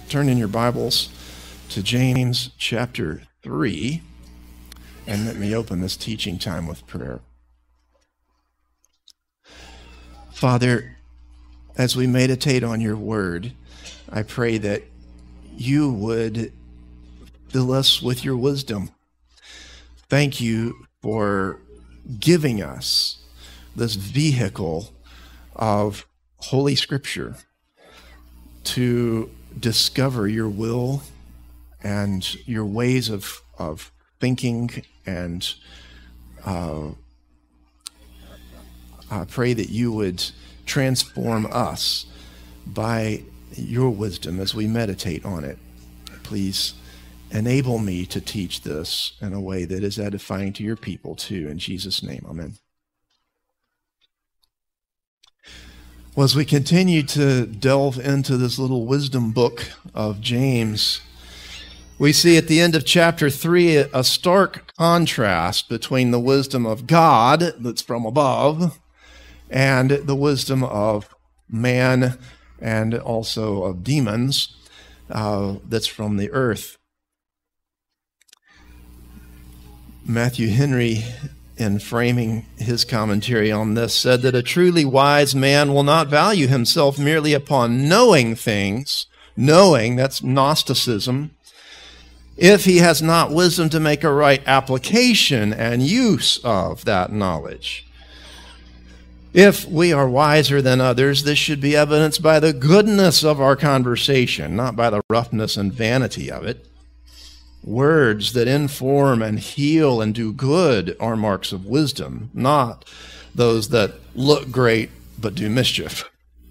turn in your Bibles to James chapter 3, and let me open this teaching time with prayer. Father, as we meditate on your word, I pray that you would fill us with your wisdom. Thank you for giving us this vehicle of Holy Scripture to discover your will and your ways of thinking, and I pray that you would transform us by your wisdom as we meditate on it. Please enable me to teach this in a way that is edifying to your people too. In Jesus' name, amen. Well, as we continue to delve into this little wisdom book of James, we see at the end of chapter 3 a stark contrast between the wisdom of God that's from above and the wisdom of man and also of demons that's from the earth. Matthew Henry, in framing his commentary on this, said that a truly wise man will not value himself merely upon knowing things, that's Gnosticism, if he has not wisdom to make a right application and use of that knowledge. If we are wiser than others, this should be evidenced by the goodness of our conversation, not by the roughness and vanity of it. Words that inform and heal and do good are marks of wisdom, not those that look great but do mischief.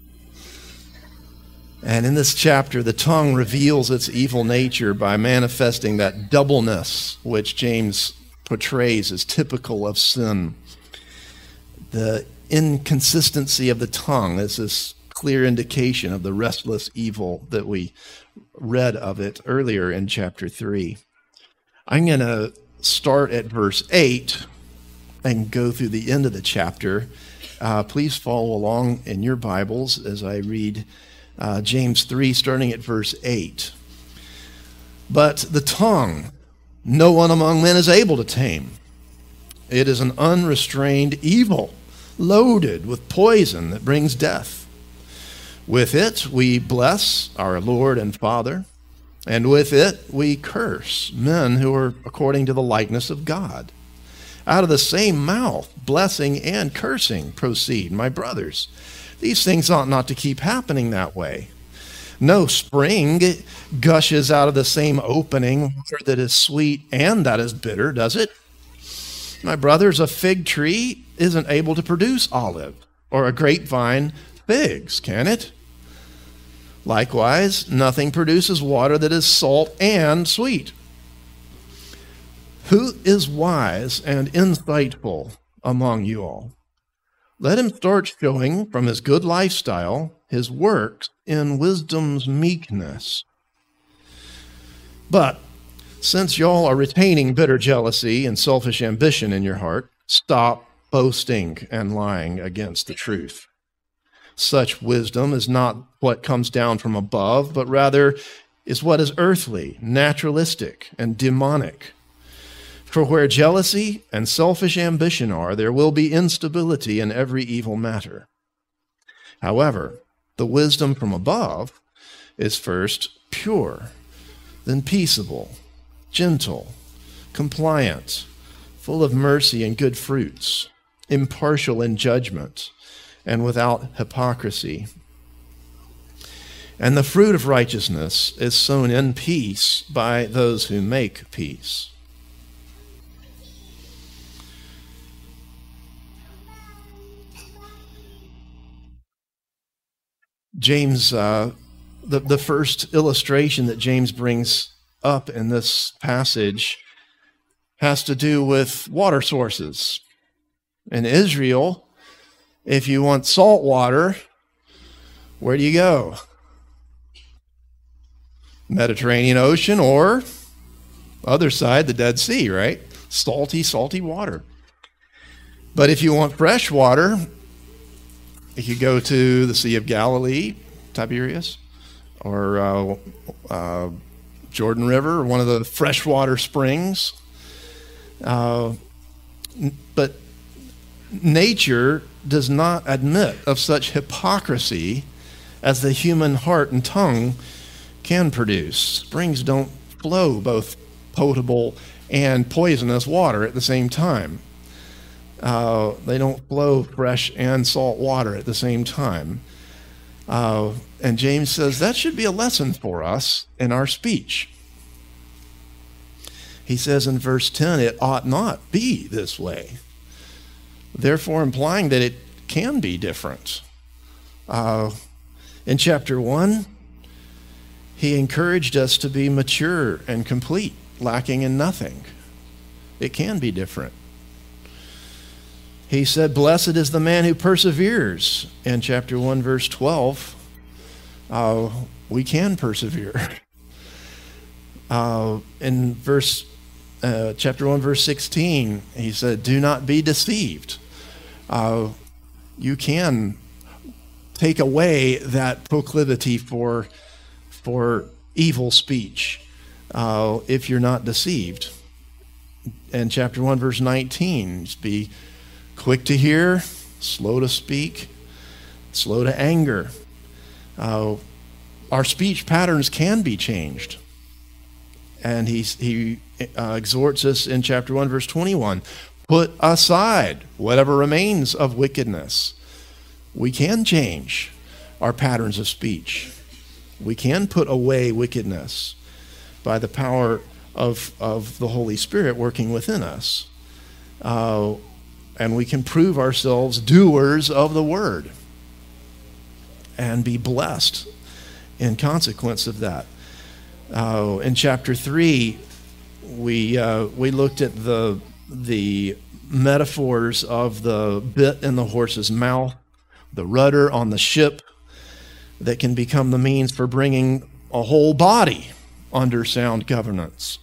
And in this chapter, the tongue reveals its evil nature by manifesting that doubleness which James portrays as typical of sin. The inconsistency of the tongue is this clear indication of the restless evil that we read of it earlier in chapter 3. I'm going to start at verse 8 and go through the end of the chapter. Please follow along in your Bibles as I read James 3, starting at verse 8. But the tongue, no one among men is able to tame. It is an unrestrained evil, loaded with poison that brings death. With it we bless our Lord and Father, and with it we curse men who are according to the likeness of God. Out of the same mouth, blessing and cursing proceed. My brothers, these things ought not to keep happening that way. No spring gushes out of the same opening, water that is sweet and that is bitter, does it? My brothers, a fig tree isn't able to produce olive, or a grapevine figs, can it? Likewise, nothing produces water that is salt and sweet. Who is wise and insightful among you all? Let him start showing from his good lifestyle his works in wisdom's meekness. But since y'all are retaining bitter jealousy and selfish ambition in your heart, stop boasting and lying against the truth. Such wisdom is not what comes down from above, but rather is what is earthly, naturalistic, and demonic. For where jealousy and selfish ambition are, there will be instability in every evil matter. However, the wisdom from above is first pure, then peaceable, gentle, compliant, full of mercy and good fruits, impartial in judgment, and without hypocrisy. And the fruit of righteousness is sown in peace by those who make peace. James, the first illustration that James brings up in this passage has to do with water sources. In Israel, if you want salt water, where do you go? Mediterranean Ocean, or other side, the Dead Sea, right? Salty water. But if you want fresh water, you could go to the Sea of Galilee, Tiberias, or Jordan River, or one of the freshwater springs. But nature does not admit of such hypocrisy as the human heart and tongue can produce. Springs don't flow both potable and poisonous water at the same time. They don't flow fresh and salt water at the same time. And James says that should be a lesson for us in our speech. He says in verse 10, it ought not be this way, therefore implying that it can be different. In chapter 1, he encouraged us to be mature and complete, lacking in nothing. It can be different. He said, blessed is the man who perseveres. In chapter 1, verse 12, we can persevere. In chapter 1, verse 16, he said, do not be deceived. You can take away that proclivity for evil speech if you're not deceived. In chapter 1, verse 19, be quick to hear, slow to speak, slow to anger. Our speech patterns can be changed. And he exhorts us in chapter 1, verse 21, put aside whatever remains of wickedness. We can change our patterns of speech. We can put away wickedness by the power of the Holy Spirit working within us. And we can prove ourselves doers of the word and be blessed in consequence of that. In chapter 3, we looked at the metaphors of the bit in the horse's mouth, the rudder on the ship that can become the means for bringing a whole body under sound governance.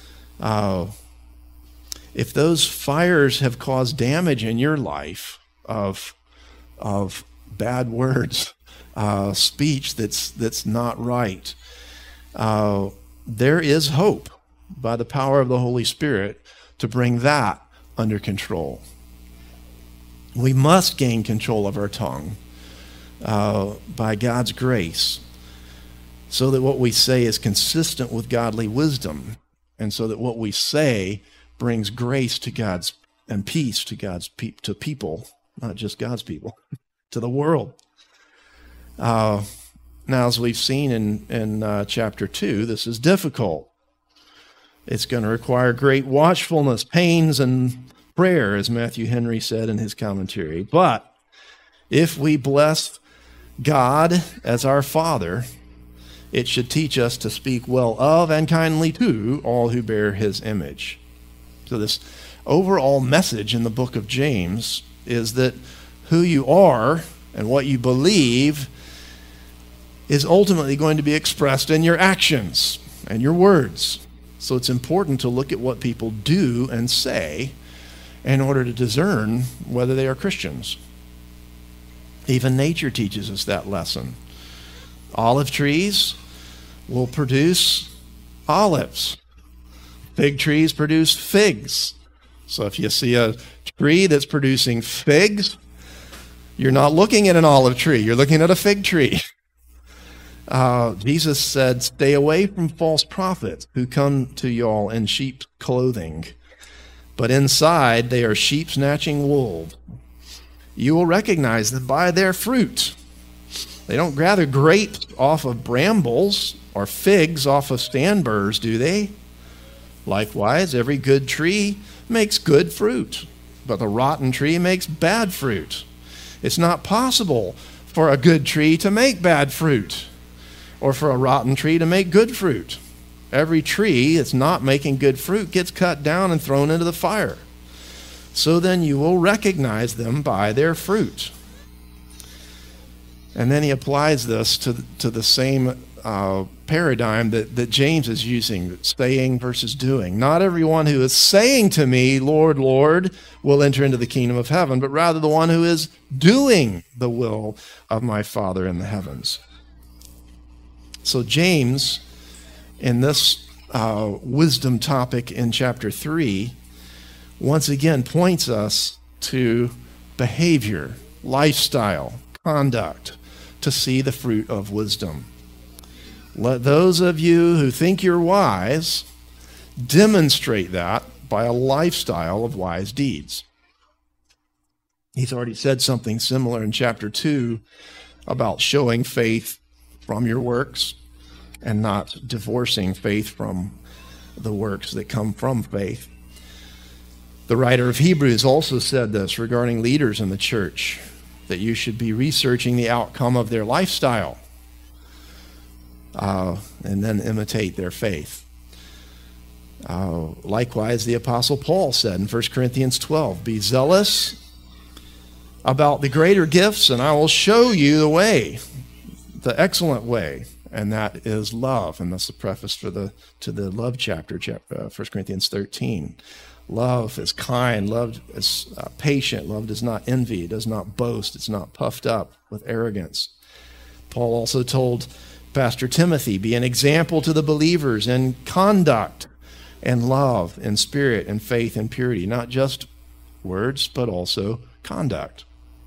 If those fires have caused damage in your life of bad words, speech that's not right, there is hope by the power of the Holy Spirit to bring that under control. We must gain control of our tongue by God's grace, so that what we say is consistent with godly wisdom, and so that what we say brings grace to God's and peace to to people, not just God's people, to the world. Now, as we've seen in chapter 2, this is difficult. It's going to require great watchfulness, pains, and prayer, as Matthew Henry said in his commentary. But if we bless God as our Father, it should teach us to speak well of and kindly to all who bear his image. So this overall message in the book of James is that who you are and what you believe is ultimately going to be expressed in your actions and your words. So it's important to look at what people do and say in order to discern whether they are Christians. Even nature teaches us that lesson. Olive trees will produce olives. Fig trees produce figs. So if you see a tree that's producing figs, you're not looking at an olive tree, you're looking at a fig tree. Jesus said, stay away from false prophets who come to y'all in sheep's clothing, but inside they are sheep snatching wolves. You will recognize them by their fruit. They don't gather grapes off of brambles or figs off of stanburs, do they? Likewise, every good tree makes good fruit, but the rotten tree makes bad fruit. It's not possible for a good tree to make bad fruit, or for a rotten tree to make good fruit. Every tree that's not making good fruit gets cut down and thrown into the fire. So then you will recognize them by their fruit. And then he applies this to the same paradigm that James is using, saying versus doing. Not everyone who is saying to me, Lord, Lord, will enter into the kingdom of heaven, but rather the one who is doing the will of my Father in the heavens. So James, in this wisdom topic in chapter 3, once again points us to behavior, lifestyle, conduct, to see the fruit of wisdom. Let those of you who think you're wise demonstrate that by a lifestyle of wise deeds. He's already said something similar in chapter 2 about showing faith from your works and not divorcing faith from the works that come from faith. The writer of Hebrews also said this regarding leaders in the church, that you should be researching the outcome of their lifestyle and then imitate their faith. Likewise, the Apostle Paul said in 1 Corinthians 12, be zealous about the greater gifts, and I will show you the way, the excellent way, and that is love. And that's the preface to the love chapter, 1 Corinthians 13. Love is kind, love is patient, love does not envy, it does not boast, it's not puffed up with arrogance. Paul also told Pastor Timothy, be an example to the believers in conduct and love and spirit and faith and purity, not just words, but also conduct.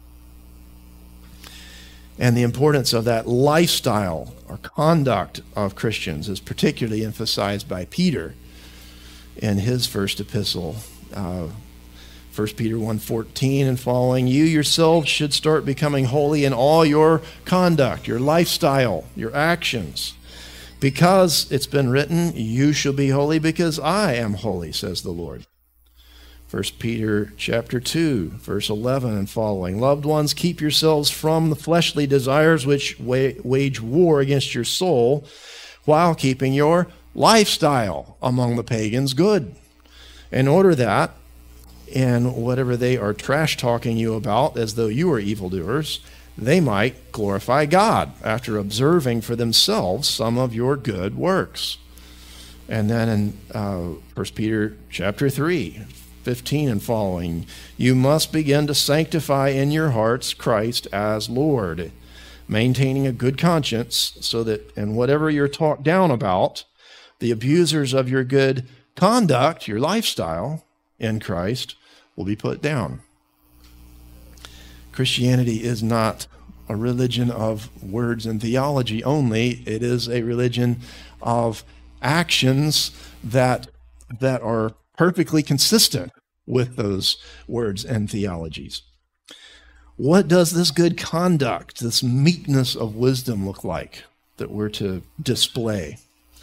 And the importance of that lifestyle or conduct of Christians is particularly emphasized by Peter in his first epistle, 1 Peter 1:14 and following. You yourselves should start becoming holy in all your conduct, your lifestyle, your actions. Because it's been written, you shall be holy because I am holy, says the Lord. 1 Peter chapter 2, verse 11 and following. Loved ones, keep yourselves from the fleshly desires which wage war against your soul, while keeping your lifestyle among the pagans good, in order that in whatever they are trash talking you about as though you were evildoers, they might glorify God after observing for themselves some of your good works. And then in 1 Peter chapter 3, 15 and following, you must begin to sanctify in your hearts Christ as Lord, maintaining a good conscience, so that in whatever you're talked down about, the abusers of your good conduct, your lifestyle in Christ, will be put down. Christianity is not a religion of words and theology only. It is a religion of actions that are perfectly consistent with those words and theologies. What does this good conduct, this meekness of wisdom look like that we're to display?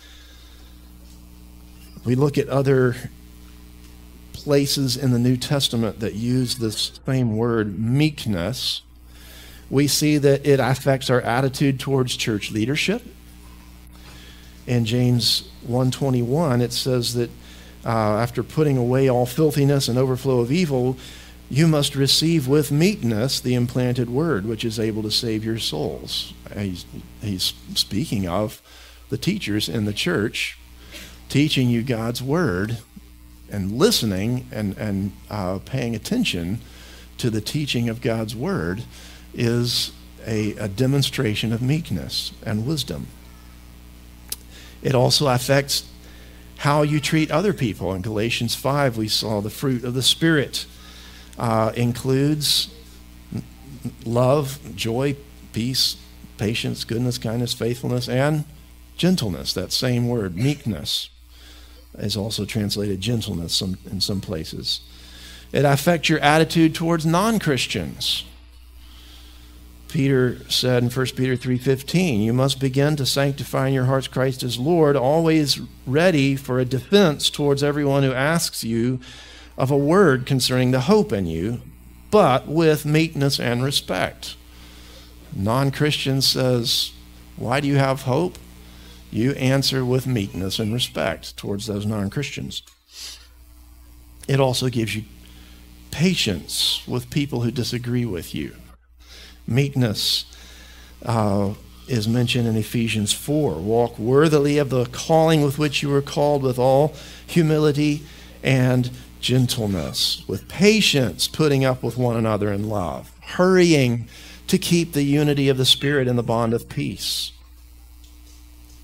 We look at other places in the New Testament that use this same word, meekness. We see that it affects our attitude towards church leadership. In James 1:21, it says that after putting away all filthiness and overflow of evil, you must receive with meekness the implanted word, which is able to save your souls. He's speaking of the teachers in the church teaching you God's word and listening and paying attention to the teaching of God's word is a demonstration of meekness and wisdom. It also affects how you treat other people. In Galatians 5, we saw the fruit of the Spirit includes love, joy, peace, patience, goodness, kindness, faithfulness, and gentleness. That same word, meekness, is also translated gentleness in some places. It affects your attitude towards non-Christians. Peter said in 1 Peter 3:15, you must begin to sanctify in your hearts Christ as Lord, always ready for a defense towards everyone who asks you of a word concerning the hope in you, but with meekness and respect. Non-Christian says, why do you have hope? You answer with meekness and respect towards those non-Christians. It also gives you patience with people who disagree with you. Meekness is mentioned in Ephesians 4. Walk worthily of the calling with which you were called, with all humility and gentleness, with patience, putting up with one another in love, hurrying to keep the unity of the Spirit in the bond of peace.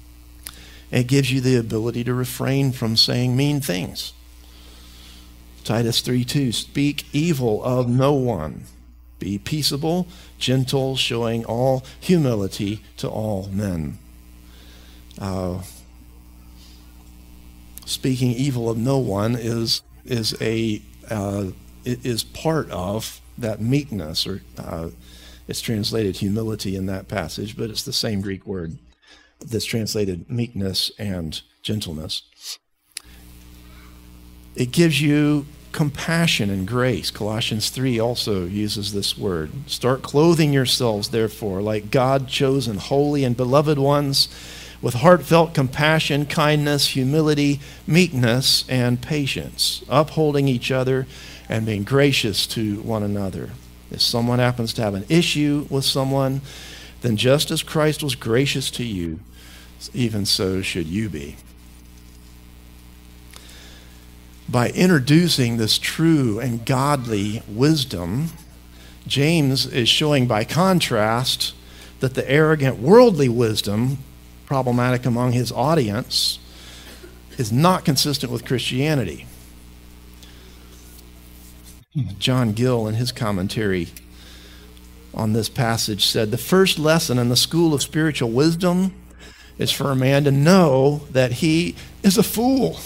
It gives you the ability to refrain from saying mean things. Titus 3:2, speak evil of no one. Be peaceable, gentle, showing all humility to all men. Speaking evil of no one is part of that meekness, or it's translated humility in that passage, but it's the same Greek word that's translated meekness and gentleness. It gives you compassion and grace. Colossians 3 also uses this word. Start clothing yourselves, therefore, like God-chosen, holy, and beloved ones, with heartfelt compassion, kindness, humility, meekness, and patience, upholding each other and being gracious to one another. If someone happens to have an issue with someone, then just as Christ was gracious to you, even so should you be. By introducing this true and godly wisdom, James is showing by contrast that the arrogant worldly wisdom, problematic among his audience, is not consistent with Christianity. John Gill, in his commentary on this passage, said, the first lesson in the school of spiritual wisdom is for a man to know that he is a fool,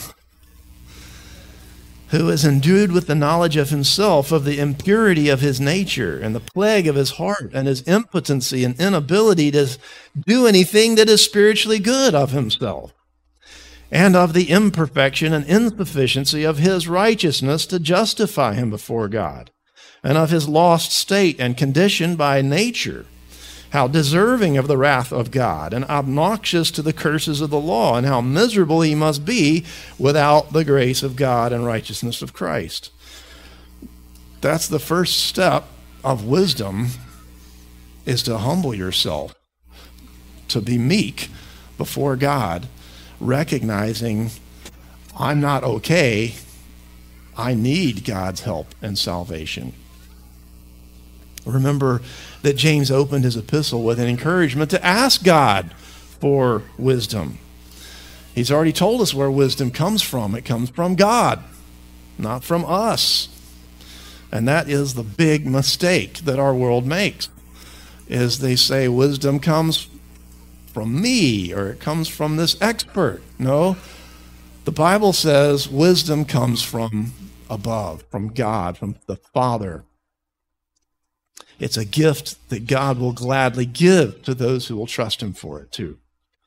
who is endued with the knowledge of himself, of the impurity of his nature, and the plague of his heart, and his impotency and inability to do anything that is spiritually good of himself, and of the imperfection and insufficiency of his righteousness to justify him before God, and of his lost state and condition by nature, how deserving of the wrath of God, and obnoxious to the curses of the law, and how miserable he must be without the grace of God and righteousness of Christ. That's the first step of wisdom, is to humble yourself, to be meek before God, recognizing I'm not okay, I need God's help and salvation. Remember that James opened his epistle with an encouragement to ask God for wisdom. He's already told us where wisdom comes from. It comes from God, not from us. And that is the big mistake that our world makes, is they say wisdom comes from me, or it comes from this expert. No, the Bible says wisdom comes from above, from God, from the Father. It's a gift that God will gladly give to those who will trust him for it too.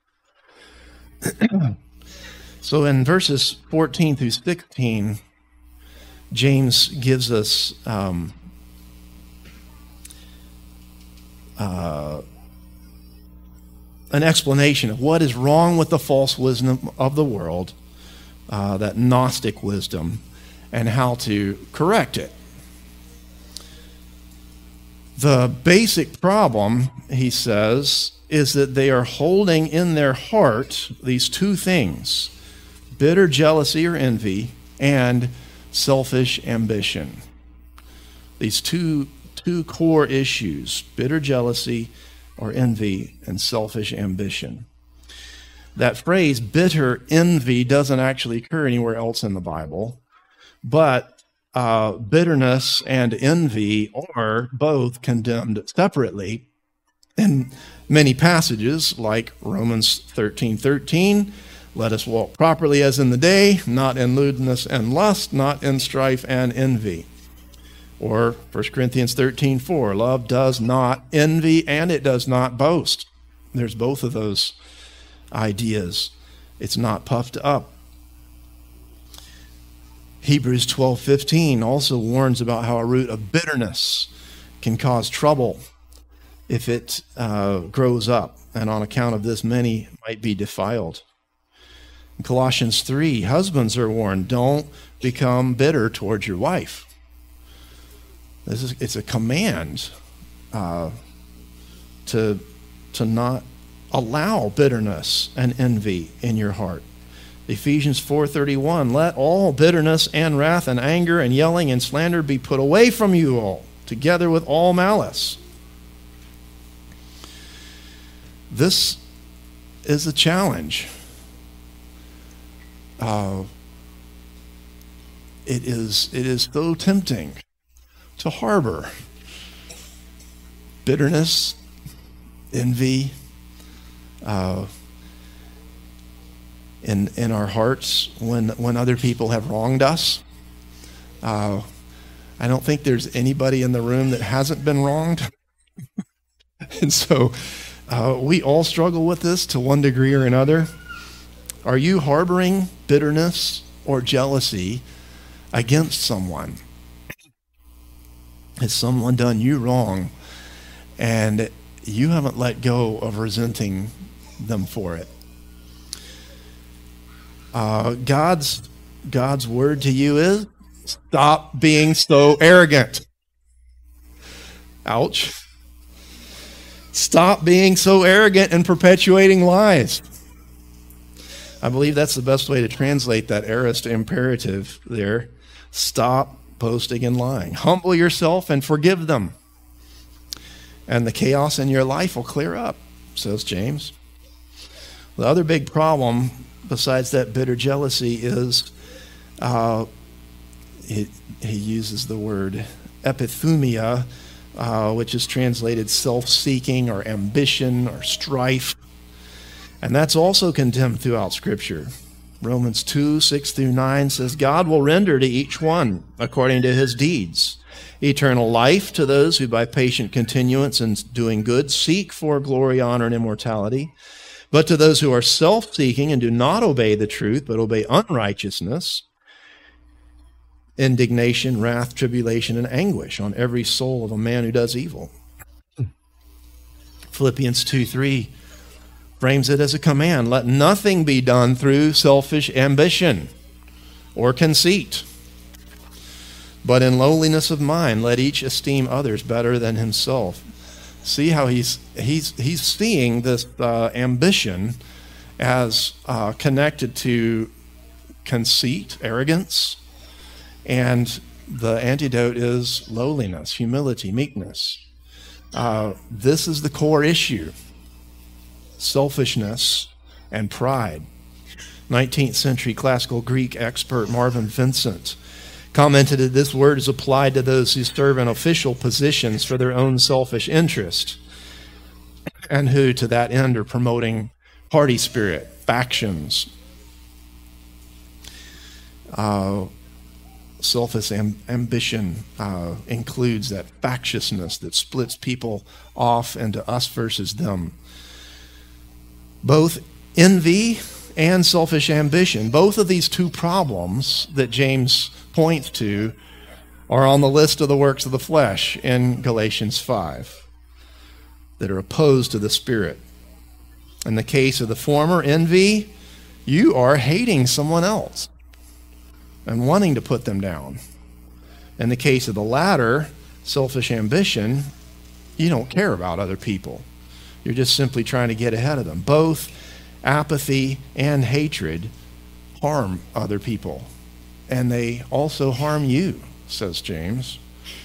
So in verses 14 through 16, James gives us an explanation of what is wrong with the false wisdom of the world, that Gnostic wisdom, and how to correct it. The basic problem, he says, is that they are holding in their heart these two things: bitter jealousy or envy and selfish ambition. These two core issues: bitter jealousy or envy and selfish ambition. That phrase, bitter envy, doesn't actually occur anywhere else in the Bible, but bitterness and envy are both condemned separately in many passages, like Romans 13:13. Let us walk properly as in the day, not in lewdness and lust, not in strife and envy. Or 1 Corinthians 13:4, love does not envy and it does not boast. There's both of those ideas. It's not puffed up. Hebrews 12:15 also warns about how a root of bitterness can cause trouble if it grows up, and on account of this, many might be defiled. In Colossians 3, husbands are warned, don't become bitter towards your wife. It's a command to not allow bitterness and envy in your heart. Ephesians 4:31, let all bitterness and wrath and anger and yelling and slander be put away from you all, together with all malice. This is a challenge. it is so tempting to harbor bitterness, envy, in our hearts when other people have wronged us. I don't think there's anybody in the room that hasn't been wronged. And so we all struggle with this to one degree or another. Are you harboring bitterness or jealousy against someone? Has someone done you wrong and you haven't let go of resenting them for it? God's word to you is, stop being so arrogant. Ouch. Stop being so arrogant and perpetuating lies. I believe that's the best way to translate that aorist imperative there. Stop boasting and lying. Humble yourself and forgive them, and the chaos in your life will clear up, says James. The other big problem besides that bitter jealousy is he uses the word epithumia, which is translated self-seeking or ambition or strife. And that's also condemned throughout Scripture. Romans 2:6-9 says, God will render to each one according to his deeds. Eternal life to those who by patient continuance in doing good seek for glory, honor, and immortality. But to those who are self-seeking and do not obey the truth, but obey unrighteousness, indignation, wrath, tribulation, and anguish on every soul of a man who does evil. Philippians 2:3 frames it as a command. Let nothing be done through selfish ambition or conceit, but in lowliness of mind, let each esteem others better than himself. See how he's seeing this ambition as connected to conceit, arrogance, and the antidote is lowliness, humility, meekness. This is the core issue: selfishness and pride. 19th century classical Greek expert Marvin Vincent commented that this word is applied to those who serve in official positions for their own selfish interest, and who to that end are promoting party spirit, factions. Selfish ambition includes that factiousness that splits people off into us versus them. Both envy and selfish ambition, both of these two problems that James points to, are on the list of the works of the flesh in Galatians 5 that are opposed to the Spirit. In the case of the former, envy, you are hating someone else and wanting to put them down. In the case of the latter, selfish ambition, you don't care about other people. You're just simply trying to get ahead of them. Both apathy and hatred harm other people, and they also harm you, says James.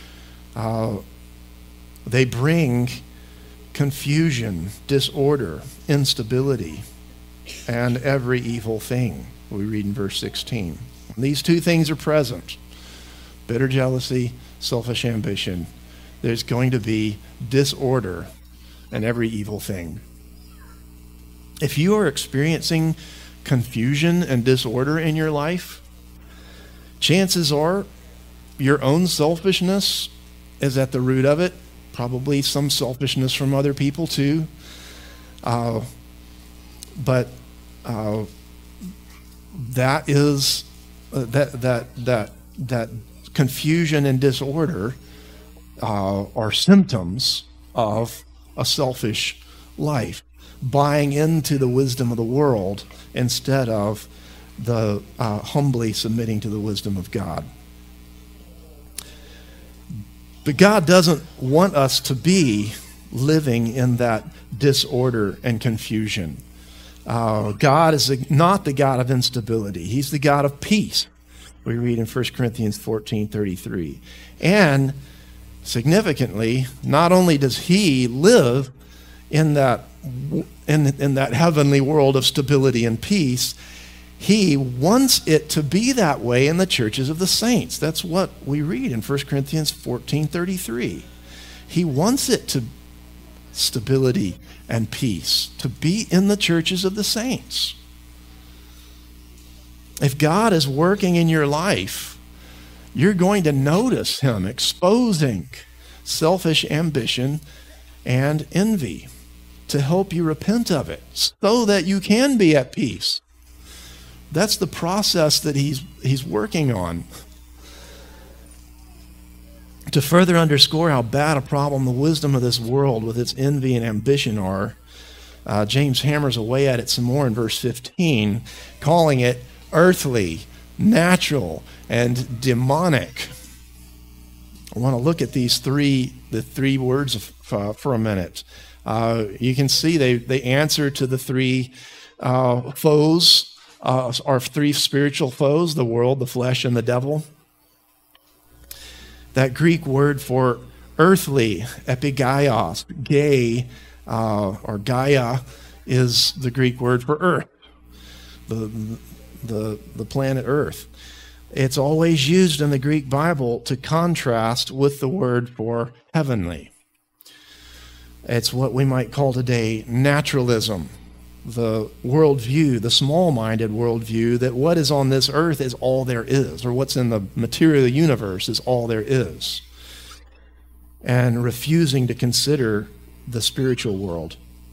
They bring confusion, disorder, instability, and every evil thing, we read in verse 16. These two things are present: bitter jealousy, selfish ambition. There's going to be disorder and every evil thing. If you are experiencing confusion and disorder in your life, chances are your own selfishness is at the root of it. Probably some selfishness from other people too. But that is that confusion and disorder are symptoms of a selfish life, buying into the wisdom of the world instead of the humbly submitting to the wisdom of God. But God doesn't want us to be living in that disorder and confusion. God is not the God of instability. He's the God of peace. We read in 1 Corinthians 14:33. And significantly, not only does he live in that heavenly world of stability and peace, He wants it to be that way in the churches of the saints. That's what we read in 1 Corinthians 14:33. He wants it to stability and peace to be in the churches of the saints. If God is working in your life, you're going to notice him exposing selfish ambition and envy to help you repent of it so that you can be at peace. That's the process that he's working on. To further underscore how bad a problem the wisdom of this world with its envy and ambition are, James hammers away at it some more in verse 15, calling it earthly, natural, and demonic. I want to look at the three words for a minute. You can see they answer to the three foes, our three spiritual foes, the world, the flesh, and the devil. That Greek word for earthly, epigaios, gay, or Gaia, is the Greek word for earth, the planet Earth. It's always used in the Greek Bible to contrast with the word for heavenly. It's what we might call today naturalism, the worldview, the small-minded worldview that what is on this earth is all there is, or what's in the material universe is all there is, and refusing to consider the spiritual world.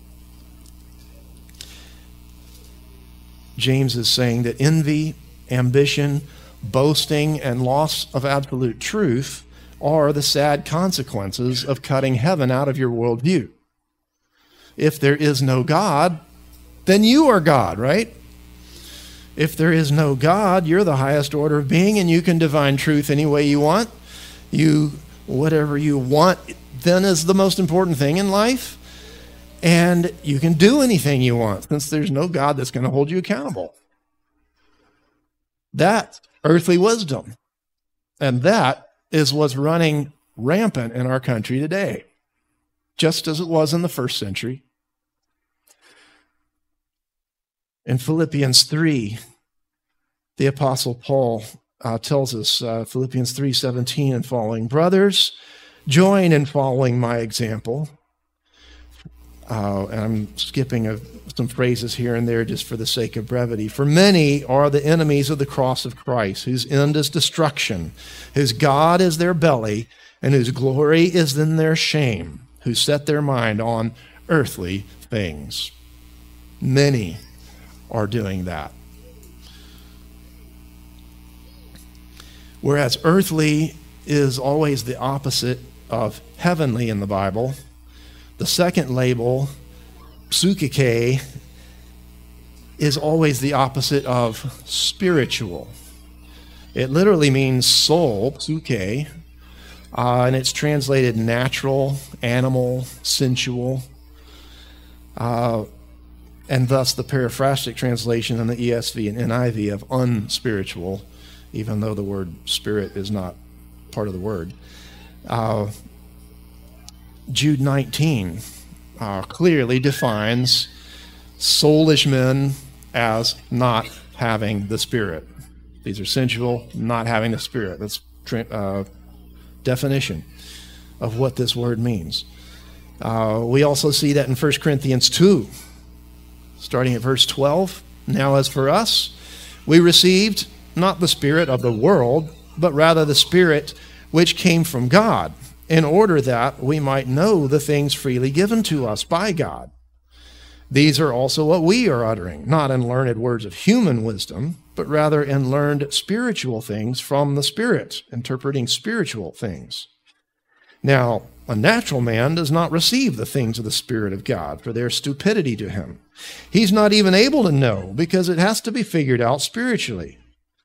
James is saying that envy, ambition, boasting, and loss of absolute truth are the sad consequences of cutting heaven out of your worldview. If there is no God, then you are God, right? If there is no God, you're the highest order of being, and you can divine truth any way you want. Whatever you want then is the most important thing in life. And you can do anything you want since there's no God that's going to hold you accountable. That's earthly wisdom. And that is what's running rampant in our country today, just as it was in the first century. In Philippians 3, the Apostle Paul tells us, Philippians 3:17 and following, brothers, join in following my example. And I'm skipping some phrases here and there just for the sake of brevity. For many are the enemies of the cross of Christ, whose end is destruction, whose God is their belly, and whose glory is in their shame, who set their mind on earthly things. Many are doing that. Whereas earthly is always the opposite of heavenly in the Bible, the second label, psuchike, is always the opposite of spiritual. It literally means soul, psuche, and it's translated natural, animal, sensual, and thus the paraphrastic translation in the ESV and NIV of unspiritual, even though the word spirit is not part of the word. Jude 19 clearly defines soulish men as not having the Spirit. These are sensual, not having the Spirit. That's definition of what this word means. We also see that in 1 Corinthians 2, starting at verse 12. Now as for us, we received not the spirit of the world, but rather the Spirit which came from God, in order that we might know the things freely given to us by God. These are also what we are uttering, not in learned words of human wisdom, but rather in learned spiritual things from the Spirit, interpreting spiritual things. Now, a natural man does not receive the things of the Spirit of God, for their stupidity to him. He's not even able to know, because it has to be figured out spiritually.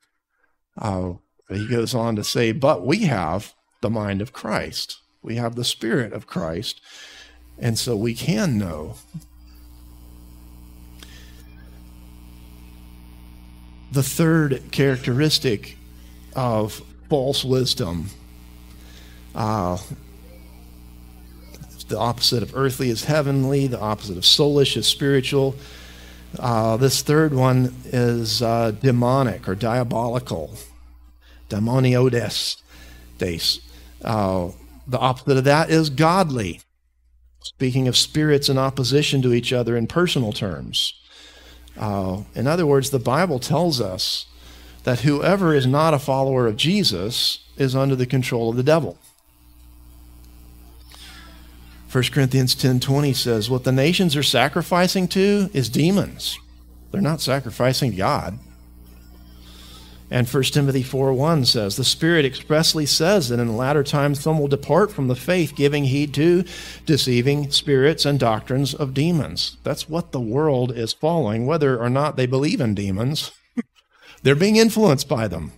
He goes on to say, but we have the mind of Christ. We have the Spirit of Christ, and so we can know. The third characteristic of false wisdom, the opposite of earthly is heavenly, the opposite of soulish is spiritual. This third one is demonic or diabolical. Demoniodes. The opposite of that is godly. Speaking of spirits in opposition to each other in personal terms. In other words, the Bible tells us that whoever is not a follower of Jesus is under the control of the devil. 1 Corinthians 10:20 says, what the nations are sacrificing to is demons. They're not sacrificing to God. And 1 Timothy 4:1 says, the Spirit expressly says that in the latter times some will depart from the faith, giving heed to deceiving spirits and doctrines of demons. That's what the world is following, whether or not they believe in demons. They're being influenced by them.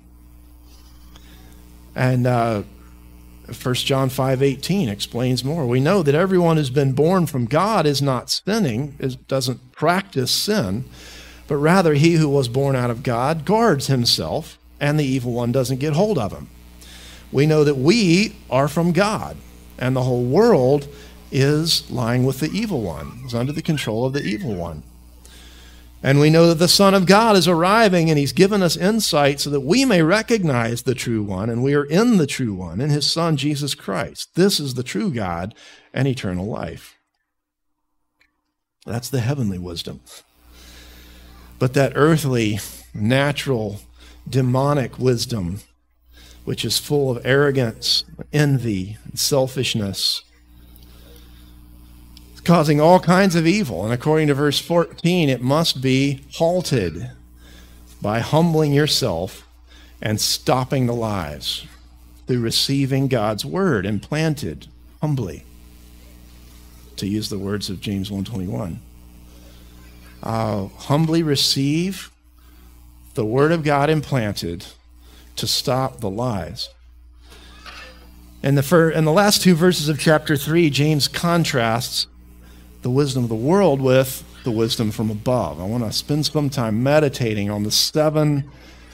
And 1 John 5:18 explains more. We know that everyone who's been born from God is not sinning, doesn't practice sin, but rather he who was born out of God guards himself, and the evil one doesn't get hold of him. We know that we are from God, and the whole world is lying with the evil one, is under the control of the evil one. And we know that the Son of God is arriving, and he's given us insight so that we may recognize the true one, and we are in the true one, in his Son, Jesus Christ. This is the true God and eternal life. That's the heavenly wisdom. But that earthly, natural, demonic wisdom, which is full of arrogance, envy, and selfishness, causing all kinds of evil. And according to verse 14, it must be halted by humbling yourself and stopping the lies through receiving God's word implanted humbly, to use the words of James 1:21. Humbly receive the word of God implanted to stop the lies. In the last two verses of chapter 3, James contrasts the wisdom of the world with the wisdom from above. I want to spend some time meditating on the 7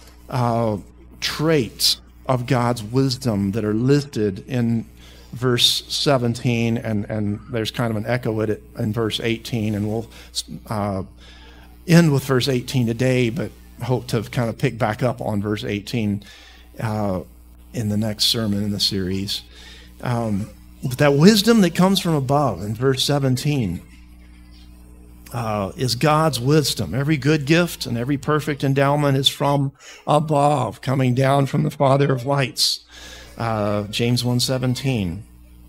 traits of God's wisdom that are listed in verse 17, and there's kind of an echo at it in verse 18, and we'll end with verse 18 today, but hope to kind of pick back up on verse 18 in the next sermon in the series. But that wisdom that comes from above in verse 17 is God's wisdom. Every good gift and every perfect endowment is from above, coming down from the Father of lights. James 1:17.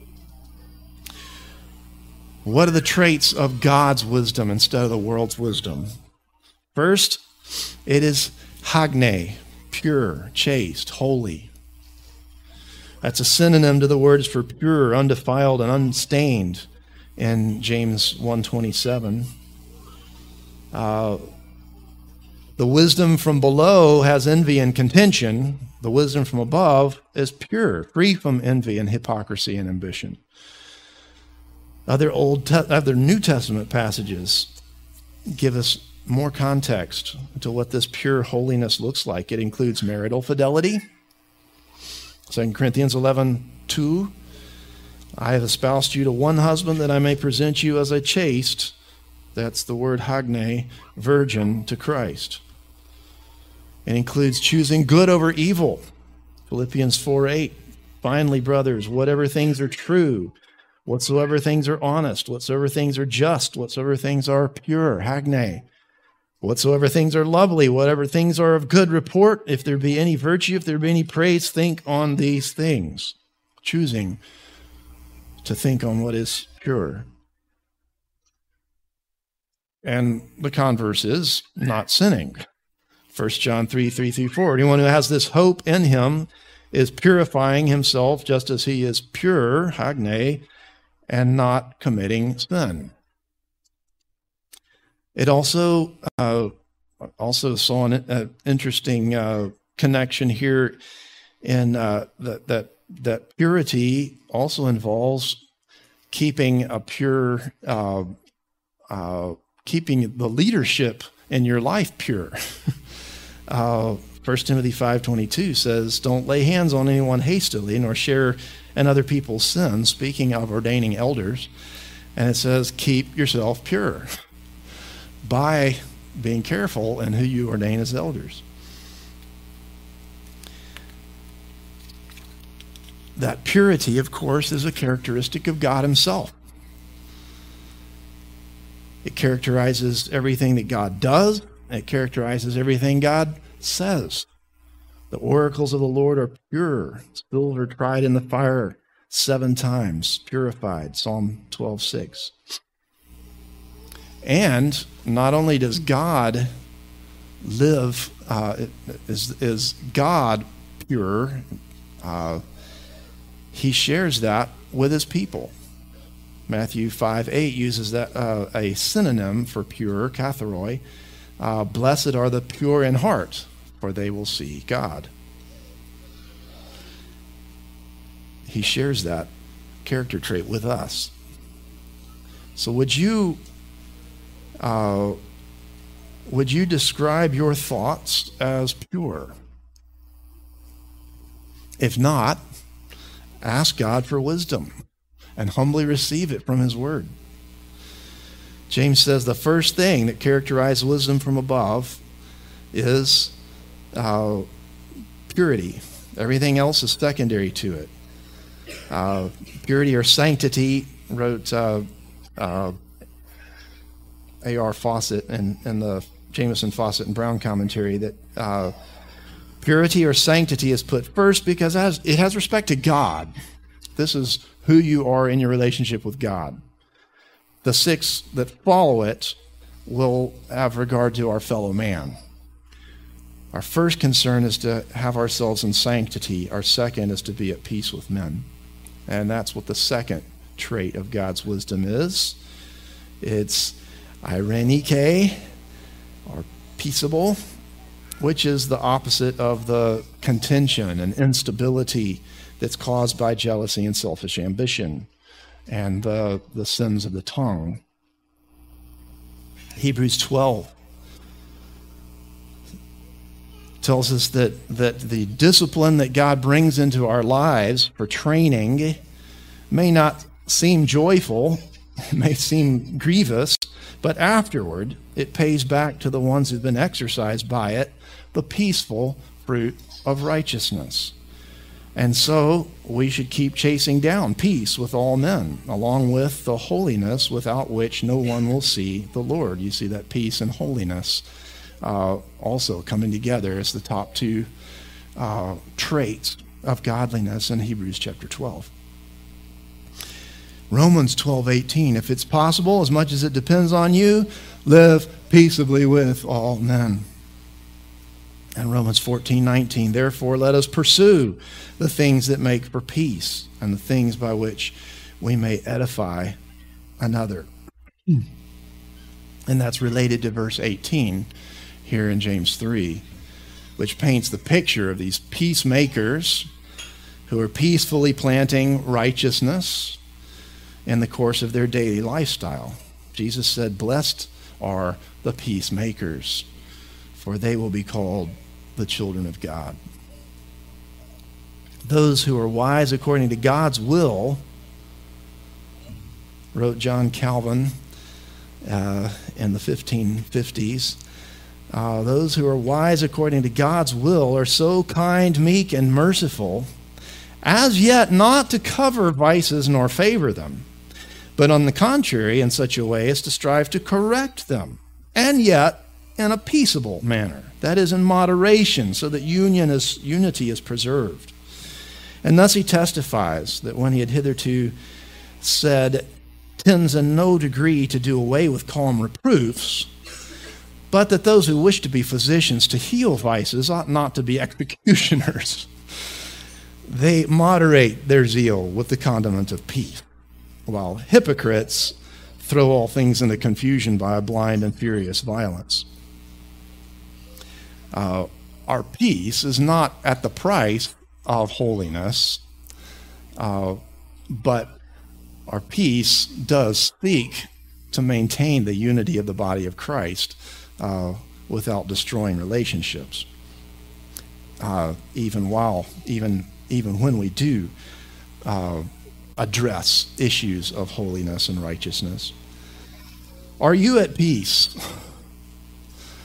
What are the traits of God's wisdom instead of the world's wisdom? First, it is hagne, pure, chaste, holy. That's a synonym to the words for pure, undefiled, and unstained in James 1:27. The wisdom from below has envy and contention. The wisdom from above is pure, free from envy and hypocrisy and ambition. Other New Testament passages give us more context to what this pure holiness looks like. It includes marital fidelity. 2 Corinthians 11:2, I have espoused you to one husband that I may present you as a chaste, that's the word hagne, virgin to Christ. It includes choosing good over evil. Philippians 4:8, finally, brothers, whatever things are true, whatsoever things are honest, whatsoever things are just, whatsoever things are pure, hagne, whatsoever things are lovely, whatever things are of good report, if there be any virtue, if there be any praise, think on these things. Choosing to think on what is pure. And the converse is not sinning. 1 John 3:3-4. Anyone who has this hope in him is purifying himself just as he is pure, hagne, and not committing sin. It also saw an interesting connection here in that purity also involves keeping a pure, keeping the leadership in your life pure. 1 Timothy 5:22 says, don't lay hands on anyone hastily, nor share in other people's sins, speaking of ordaining elders. And it says, keep yourself pure by being careful in who you ordain as elders. That purity, of course, is a characteristic of God himself. It characterizes everything that God does. It characterizes everything God says. The oracles of the Lord are pure, silver tried in the fire 7 times, purified, Psalm 12:6. And not only does God live, is God pure, he shares that with his people. Matthew 5:8 uses that a synonym for pure, katharoi. Blessed are the pure in heart, for they will see God. He shares that character trait with us. So would you describe your thoughts as pure? If not, ask God for wisdom and humbly receive it from his word. James says the first thing that characterizes wisdom from above is purity. Everything else is secondary to it. Purity or sanctity, wrote A.R. Fawcett in the Jameson, Fawcett, and Brown commentary, that purity or sanctity is put first because it has respect to God. This is who you are in your relationship with God. The 6 that follow it will have regard to our fellow man. Our first concern is to have ourselves in sanctity. Our second is to be at peace with men. And that's what the second trait of God's wisdom is. It's irenike, or peaceable, which is the opposite of the contention and instability that's caused by jealousy and selfish ambition and the sins of the tongue. Hebrews 12 tells us that the discipline that God brings into our lives for training may not seem joyful, may seem grievous, but afterward it pays back to the ones who've been exercised by it the peaceful fruit of righteousness. And so we should keep chasing down peace with all men, along with the holiness without which no one will see the Lord. You see that peace and holiness also coming together as the top 2 traits of godliness in Hebrews chapter 12. Romans 12:18, if it's possible, as much as it depends on you, live peaceably with all men. And Romans 14:19, therefore let us pursue the things that make for peace and the things by which we may edify another. And that's related to verse 18 here in James 3, which paints the picture of these peacemakers who are peacefully planting righteousness in the course of their daily lifestyle. Jesus said, blessed are the peacemakers, for they will be called the children of God. Those who are wise according to God's will, wrote John Calvin in the 1550s, those who are wise according to God's will are so kind, meek, and merciful, as yet not to cover vices nor favor them, but on the contrary, in such a way as to strive to correct them, and yet in a peaceable manner, that is, in moderation, so that unity is preserved. And thus he testifies that when he had hitherto said, tends in no degree to do away with calm reproofs, but that those who wish to be physicians to heal vices ought not to be executioners. They moderate their zeal with the condiment of peace, while hypocrites throw all things into confusion by a blind and furious violence. Our peace is not at the price of holiness, but our peace does seek to maintain the unity of the body of Christ without destroying relationships. Even when we do address issues of holiness and righteousness. Are you at peace?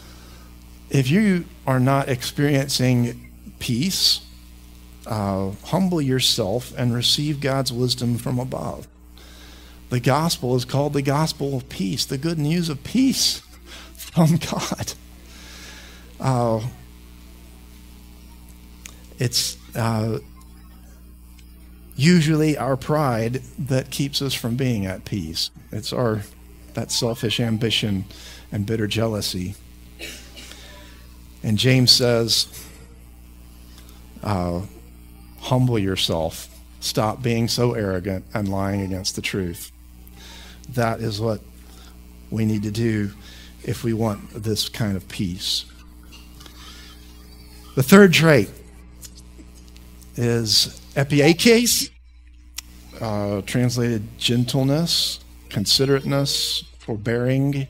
If you are not experiencing peace, humble yourself and receive God's wisdom from above. The gospel is called the gospel of peace, the good news of peace from God. It's usually our pride that keeps us from being at peace. It's that selfish ambition and bitter jealousy. And James says, humble yourself. Stop being so arrogant and lying against the truth. That is what we need to do if we want this kind of peace. The third trait is epiakes, translated gentleness, considerateness, forbearing.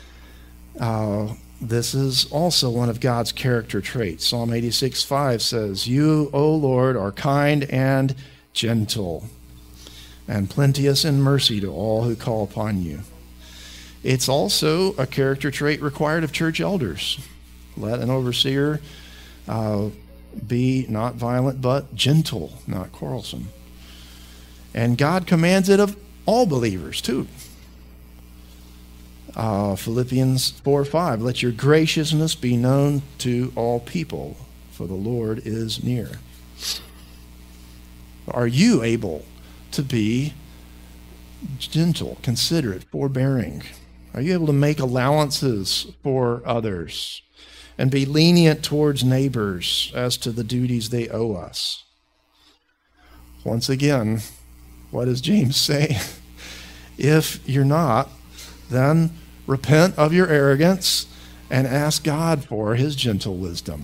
This is also one of God's character traits. Psalm 86:5 says, "You, O Lord, are kind and gentle, and plenteous in mercy to all who call upon you." It's also a character trait required of church elders. Let an overseer be not violent, but gentle, not quarrelsome. And God commands it of all believers, too. Philippians 4:5, "Let your graciousness be known to all people, for the Lord is near." Are you able to be gentle, considerate, forbearing? Are you able to make allowances for others and be lenient towards neighbors as to the duties they owe us? Once again, what does James say? If you're not, then repent of your arrogance and ask God for his gentle wisdom.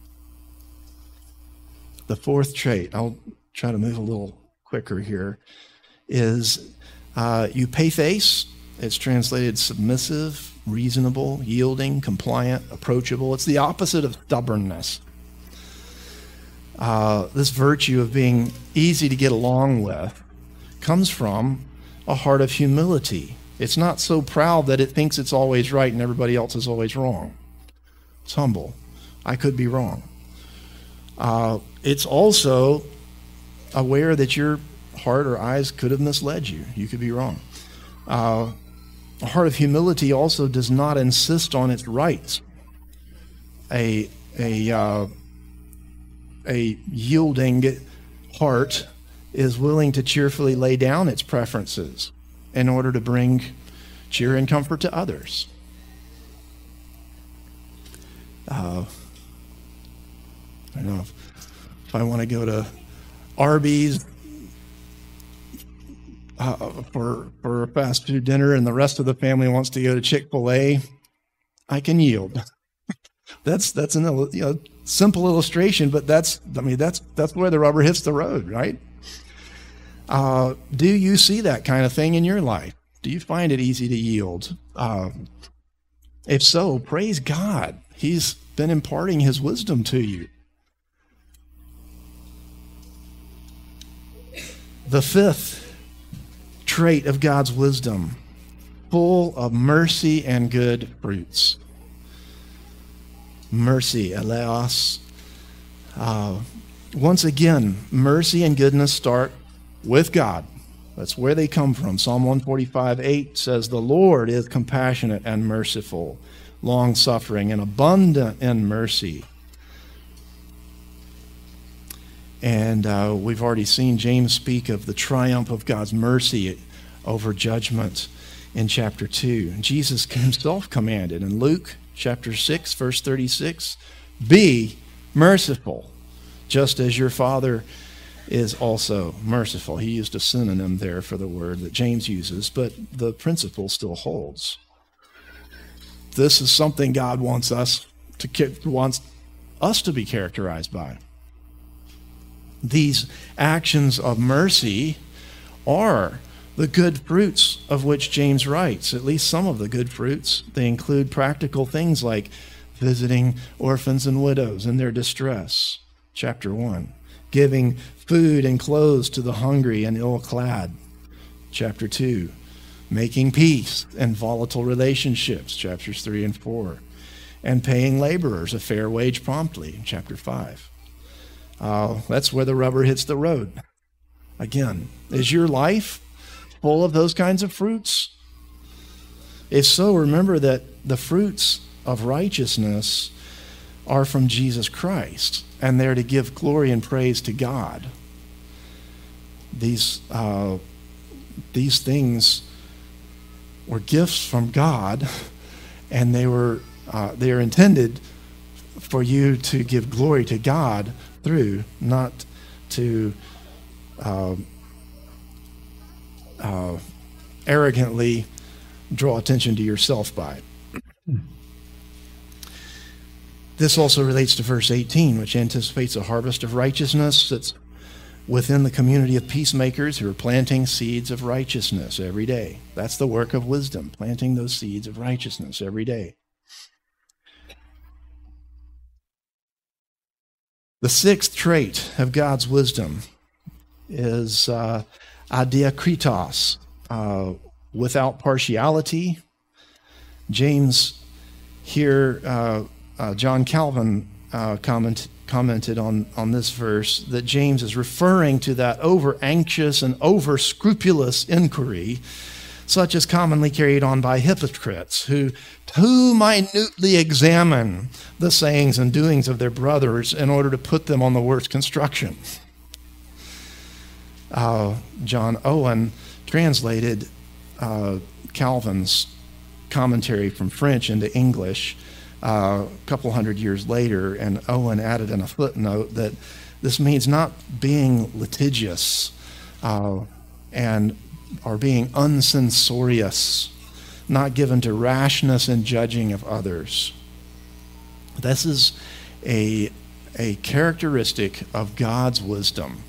The fourth trait, I'll try to move a little quicker here, is eupeithes. It's translated submissive, reasonable, yielding, compliant, approachable. It's the opposite of stubbornness. This virtue of being easy to get along with comes from a heart of humility. It's not so proud that it thinks it's always right and everybody else is always wrong. It's humble. I could be wrong. It's also aware that your heart or eyes could have misled you. You could be wrong. A heart of humility also does not insist on its rights. A yielding heart is willing to cheerfully lay down its preferences in order to bring cheer and comfort to others. I don't know if I want to go to Arby's for a fast food dinner and the rest of the family wants to go to Chick-fil-A, I can yield. That's a simple illustration, but that's where the rubber hits the road, right? Do you see that kind of thing in your life? Do you find it easy to yield? If so, praise God. He's been imparting his wisdom to you. The fifth trait of God's wisdom, full of mercy and good fruits. Mercy, eleos. Once again, mercy and goodness start with God. That's where they come from. Psalm 145:8 says, "The Lord is compassionate and merciful, long-suffering and abundant in mercy." And we've already seen James speak of the triumph of God's mercy over judgment in chapter 2. And Jesus himself commanded in Luke chapter 6, verse 36, "Be merciful, just as your Father is also merciful." He used a synonym there for the word that James uses, but the principle still holds. This is something God wants us to be characterized by. These actions of mercy are the good fruits of which James writes, at least some of the good fruits. They include practical things like visiting orphans and widows in their distress, chapter 1. Giving food and clothes to the hungry and ill-clad, chapter 2. Making peace in volatile relationships, chapters 3 and 4. and paying laborers a fair wage promptly, in chapter 5. That's where the rubber hits the road. Again, is your life full of those kinds of fruits? If so, remember that the fruits of righteousness are from Jesus Christ, and they're to give glory and praise to God. These things were gifts from God, and they are intended for you to give glory to God through, not to arrogantly draw attention to yourself by. This also relates to verse 18, which anticipates a harvest of righteousness that's within the community of peacemakers who are planting seeds of righteousness every day. That's the work of wisdom, planting those seeds of righteousness every day. The sixth trait of God's wisdom is adiakritos, without partiality. James here, John Calvin commented on this verse that James is referring to that over-anxious and over-scrupulous inquiry, such as commonly carried on by hypocrites who too minutely examine the sayings and doings of their brothers in order to put them on the worst construction. John Owen translated Calvin's commentary from French into English a couple hundred years later, and Owen added in a footnote that this means not being litigious and or being uncensorious, not given to rashness in judging of others. This is a characteristic of God's wisdom.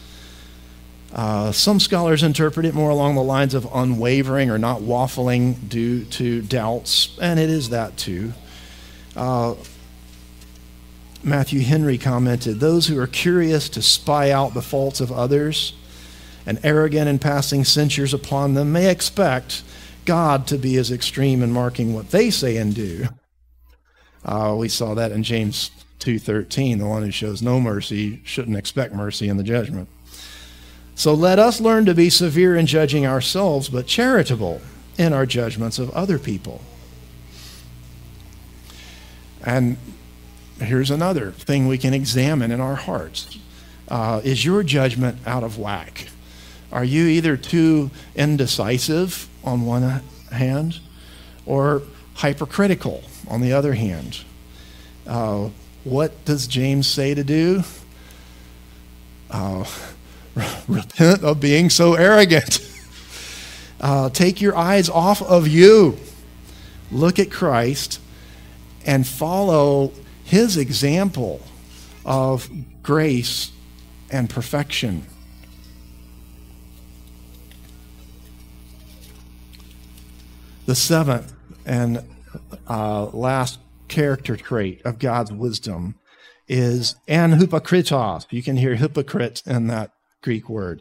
Some scholars interpret it more along the lines of unwavering or not waffling due to doubts, and it is that too. Matthew Henry commented, "Those who are curious to spy out the faults of others and arrogant in passing censures upon them may expect God to be as extreme in marking what they say and do." We saw that in James 2:13. The one who shows no mercy shouldn't expect mercy in the judgment. So let us learn to be severe in judging ourselves, but charitable in our judgments of other people. And here's another thing we can examine in our hearts. Is your judgment out of whack? Are you either too indecisive on one hand or hypercritical on the other hand? What does James say to do? Repent of being so arrogant. Take your eyes off of you. Look at Christ and follow his example of grace and perfection. The seventh and last character trait of God's wisdom is anhypokritos. You can hear hypocrite in that Greek word.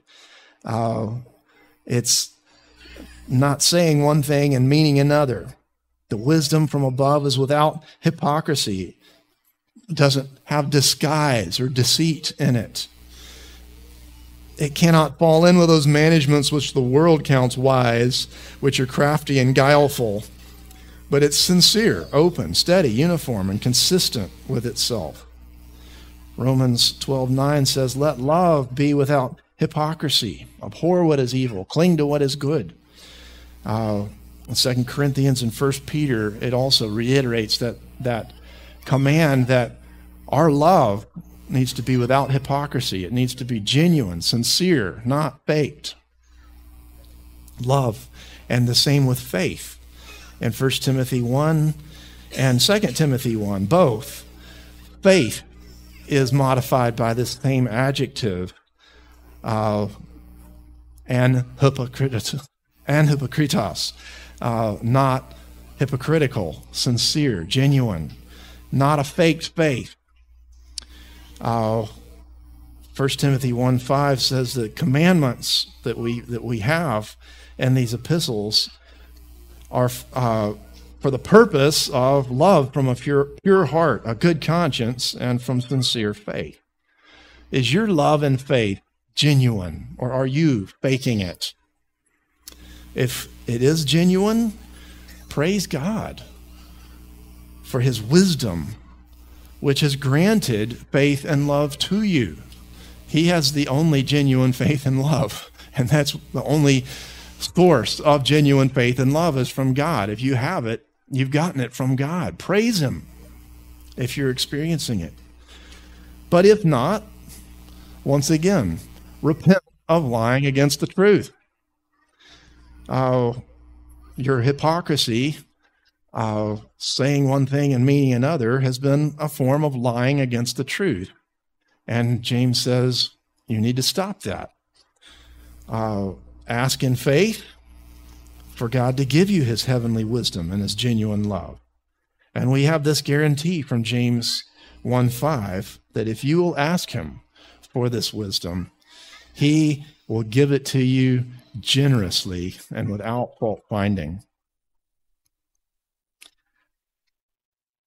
It's not saying one thing and meaning another. The wisdom from above is without hypocrisy. It doesn't have disguise or deceit in it. It cannot fall in with those managements which the world counts wise, which are crafty and guileful. But it's sincere, open, steady, uniform, and consistent with itself. Romans 12:9 says, "Let love be without hypocrisy. Abhor what is evil. Cling to what is good." In 2 Corinthians and 1 Peter, it also reiterates that command that our love needs to be without hypocrisy. It needs to be genuine, sincere, not faked. Love, and the same with faith. In 1 Timothy 1 and 2 Timothy 1, both, faith is modified by this same adjective, anhypokritos, not hypocritical, sincere, genuine, not a faked faith. 1 Timothy 1:5 says that commandments that we have in these epistles are from for the purpose of love from a pure heart, a good conscience, and from sincere faith. Is your love and faith genuine, or are you faking it? If it is genuine, praise God for his wisdom, which has granted faith and love to you. He has the only genuine faith and love, and that's the only source of genuine faith and love is from God. If you have it, you've gotten it from God. Praise him if you're experiencing it. But if not, once again, repent of lying against the truth. Your hypocrisy, saying one thing and meaning another, has been a form of lying against the truth. And James says you need to stop that. Ask in faith for God to give you his heavenly wisdom and his genuine love. And we have this guarantee from James 1:5 that if you will ask him for this wisdom, he will give it to you generously and without fault finding.